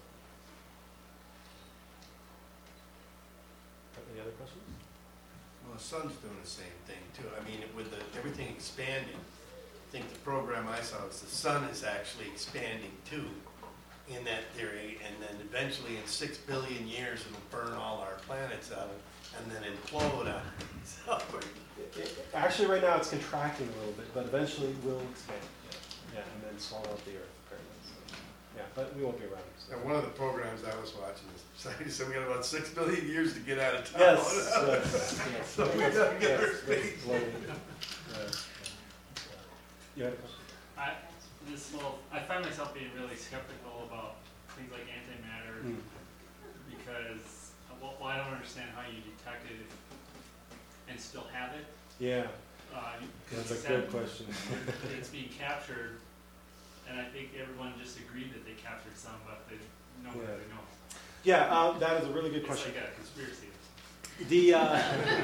So. Any other questions? Well, the sun's doing the same thing too. I mean, with the, everything expanding, I think the program I saw is the sun is actually expanding too in that theory, and then eventually in six billion years it'll burn all our planets out and then implode on itself. It, it, actually, right now it's contracting a little bit, but eventually it will expand. Yeah, yeah, and then swallow up the Earth. Apparently. So, yeah, but we won't be around. So. Now, one of the programs I was watching is said we got about six billion years to get out of town. Yes, yes, yes. So we got to get yes, our space. Yes, yeah. You had a question? I, this whole, I find myself being really skeptical about things like antimatter Mm. because well, well, I don't understand how you detect it and still have it. Yeah, uh, that's a good question. It's being captured, and I think everyone just agreed that they captured some, but they no one Yeah. really knows. Yeah, uh, that is a really good It's question. like a conspiracy. The uh,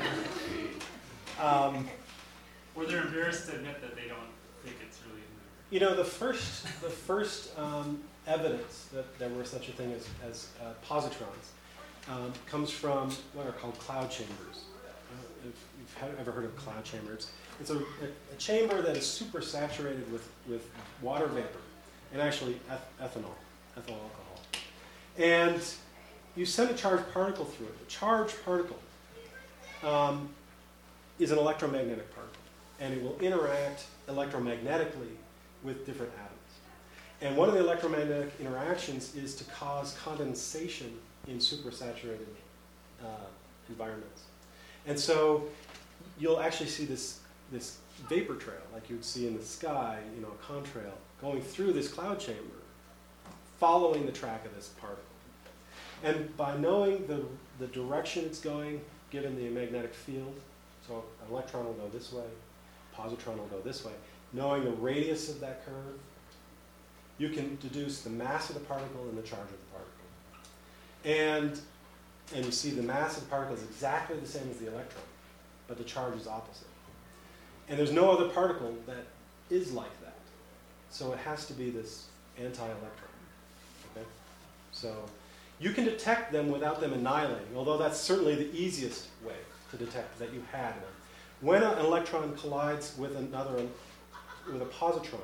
um, or they're embarrassed to admit that they don't think it's really in there. You know, the first, the first um, evidence that there were such a thing as, as uh, positrons um, comes from what are called cloud chambers. Uh, if you've had, ever heard of cloud chambers, it's a, a, a chamber that is super saturated with, with water vapor and actually eth- ethanol, ethyl alcohol. And you send a charged particle through it. The charged particle um, is an electromagnetic particle, and it will interact electromagnetically with different atoms. And one of the electromagnetic interactions is to cause condensation in supersaturated uh, environments. And so you'll actually see this, this vapor trail, like you would see in the sky, you know, a contrail, going through this cloud chamber, following the track of this particle. And by knowing the, the direction it's going, given the magnetic field, so an electron will go this way, positron will go this way, knowing the radius of that curve, you can deduce the mass of the particle and the charge of the particle. And, and you see the mass of the particle is exactly the same as the electron, but the charge is opposite. And there's no other particle that is like that. So it has to be this anti-electron. Okay? So you can detect them without them annihilating, although that's certainly the easiest way to detect that you had one. When an electron collides with another, with a positron,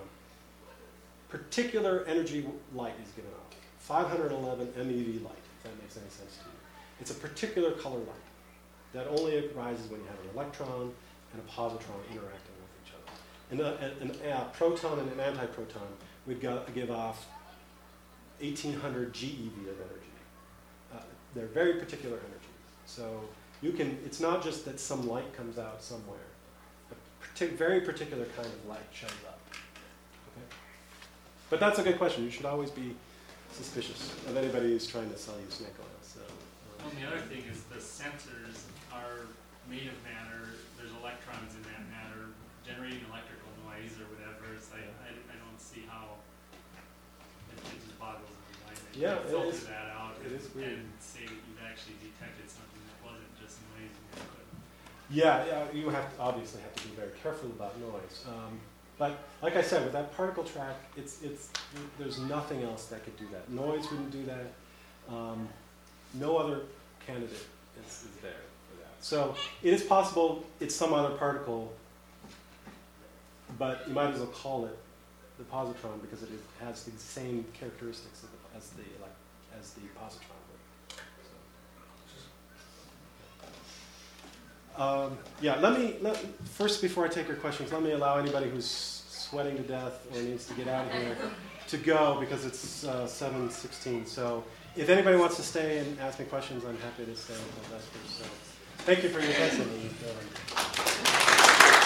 particular energy light is given off. five hundred eleven M E V light, if that makes any sense to you. It's a particular color light that only arises when you have an electron and a positron interacting with each other. And a, an, a proton and an antiproton would go, give off eighteen hundred G E V of energy. Uh, they're very particular energies. So you can, it's not just that some light comes out somewhere. A partic- very particular kind of light shows up. Okay? But that's a good question. You should always be suspicious of anybody who's trying to sell you snake oil. So, um, Well, the other thing is the sensors are made of matter. There's electrons in that matter generating electrical noise or whatever. It's like, I, I don't see how it, it just boggles my mind. That you Yeah, can it filter is- that out it and, is weird. and say that you've actually detected something that wasn't just noise in your equipment. Yeah, yeah, you have to, obviously have to be very careful about noise. Um, but like I said, with that particle track, it's it's there's nothing else that could do that. Noise wouldn't do that. Um, no other candidate is, is there for that. So it is possible it's some other particle, but you might as well call it the positron because it is, has the same characteristics as the like, as the positron would. So. Um, yeah, let me, let, first before I take your questions, let me allow anybody who's sweating to death or needs to get out of here to go because it's uh, seven sixteen. So if anybody wants to stay and ask me questions, I'm happy to stay until Vespers. So thank you for your attention.